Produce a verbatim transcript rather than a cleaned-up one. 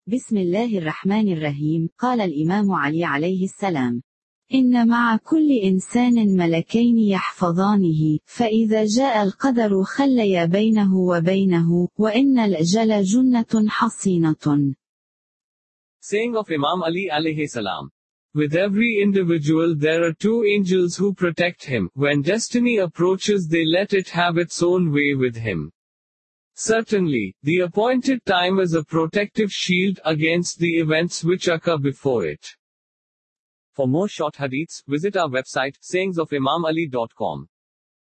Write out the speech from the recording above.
بسم الله الرحمن الرحيم. قال الإمام علي عليه السلام: إن مع كل إنسان ملكين يحفظانه، فإذا جاء القدر خليا بينه وبينه، وإن الأجل جنة حصينة. Saying of Imam Ali alayhi salam. With every individual there are two angels who protect him. When destiny approaches they let it have its own way with him. Certainly, the appointed time is a protective shield against the events which occur before it. For more short hadiths, visit our website sayings of imam ali dot com.